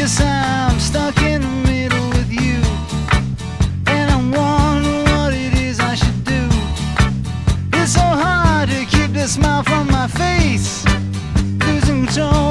Guess I'm stuck in the middle with you, and I'm wondering what it is I should do. It's so hard to keep the smile from my face, losing control